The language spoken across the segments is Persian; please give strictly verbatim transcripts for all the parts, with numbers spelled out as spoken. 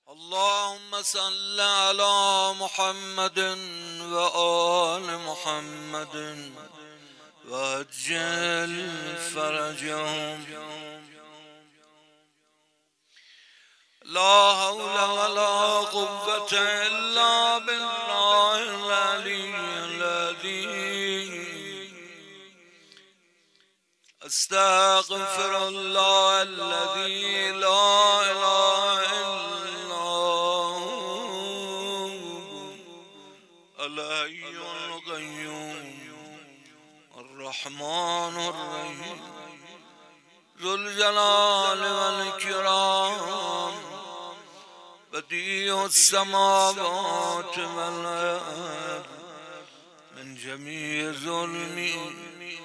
اللهم صل على محمد وآل محمد وعجل فرجهم. لا حول ولا قوة إلا بالله العلي العظيم. استغفر الله الذي لا إله إلا هو الحي القيوم الرحمن الرحيم ذو الجلال والإكرام بديع السماوات والأرض من جميع ظلمي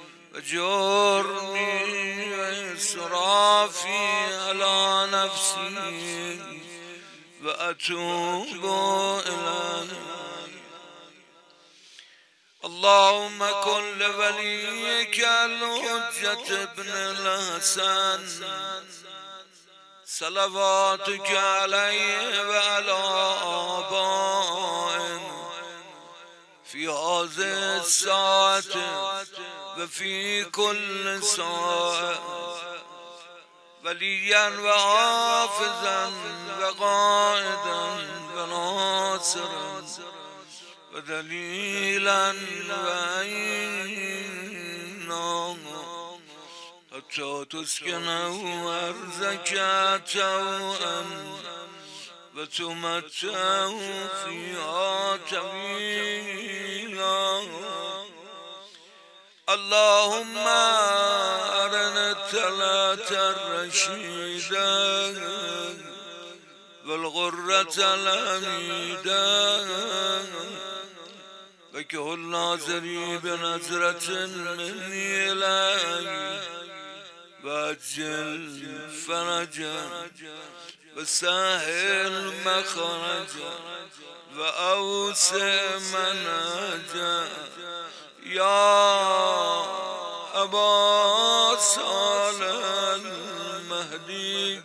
وجرمي وإسرافي على نفسي وأتوب إليه. اللهم كن لوليك الحجة ابن الحسن صلواتك عليه وعلى آبائه في هذه الساعة وفي كل ساعة وليا وحافظا وقائدا وناصرا ودليلا وعينا حتى تسكنه أرضك توأا وتمتعه فيها طويلا. اللهم أرنا الثلاث الرشيدا والغرة الحميدا وكه الناظري بنظرة مني إليه وأجل فرجا وسهل مخرجا وأوسع منهجا يا أبا صالح المهدي.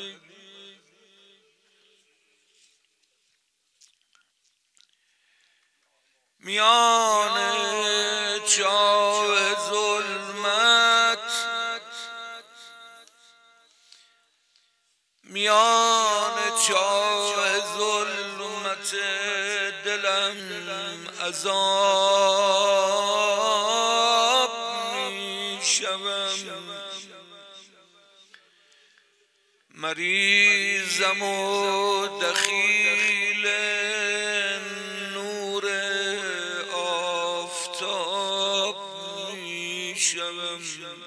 میان چاه ظلمت میان چاه ظلمت دلم عذاب می شوم. مریضم و دخیل نور آفتاب می شوم.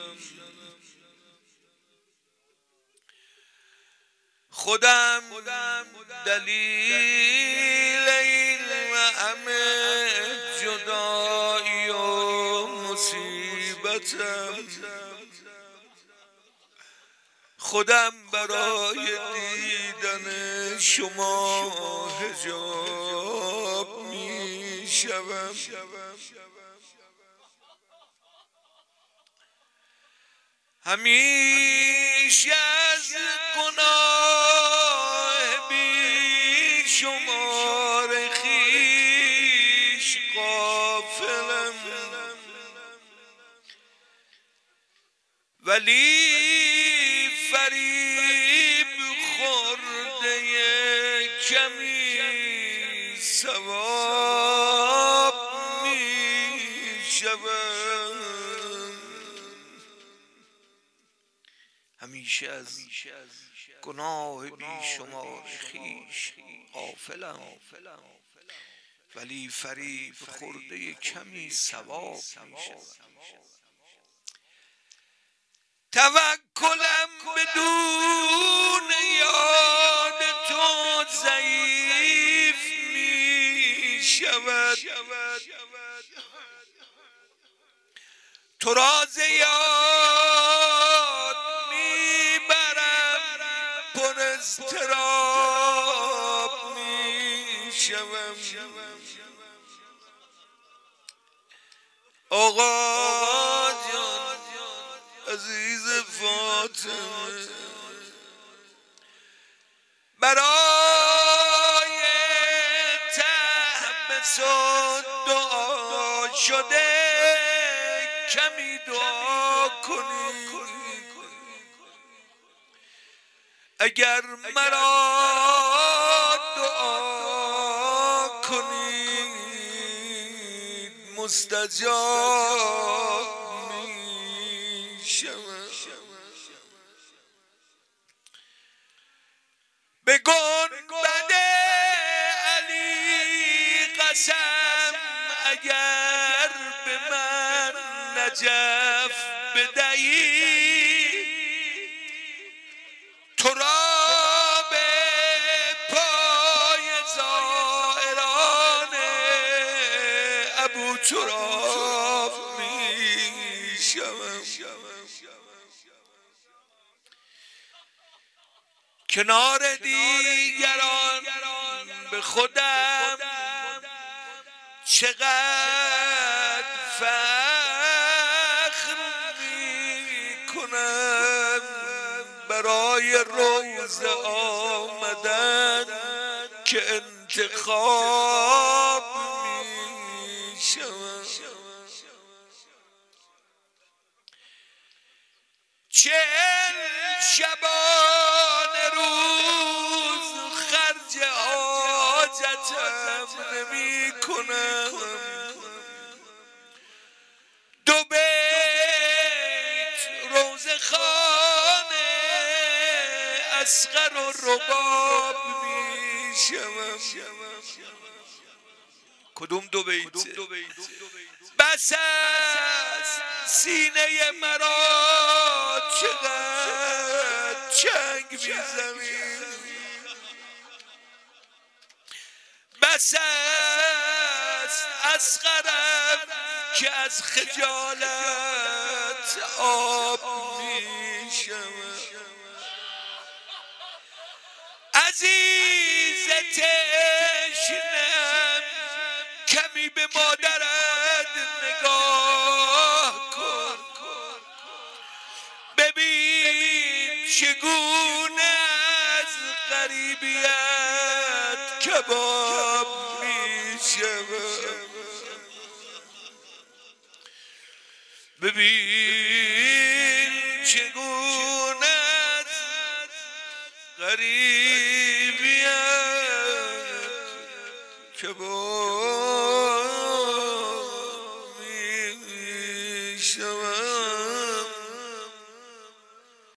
خودم دلیل این همه جدایی و مصیبتم. خودم برای دیدن شما حجاب می شوم. همیشه از گناه بی شمار خویش غافلم ولی فریب خورده کمی ثواب می شوم. همیشه از گناه بی شمار خویش غافلم ولی فریب خورده کمی ثواب می شوم. توکلم بدون یاد تو ضعیف می شود. تو را ز یاد می برم پر اضطراب می شوم. آقا جان عزیز فاطمه برای و دعا شده کمی دعا کنی اگر مرا دعا کنید مستجاب می شود. به گنبد علی قسم اگر به من نجف بدهی تراب پای زائران ابو تراب می شوم. کنار دیگران به خودم چقدر فخر می کنم برای روز آمدن که انتخاب می شوم. چهل شبانه روز خرج حاجتم نمی کنم دو بیت روزه خانه اصغر و رباب می شوم. کدوم دو بیت؟ بس است سینه مرا چقدر چنگ میزنی بس است اصغرم که از خجالت آب میشم. عزیز تشنم کمی به مادرت نگاه کن ببین چگونه از غریبیت کباب میشود. ببین چگونه از غریبیت کباب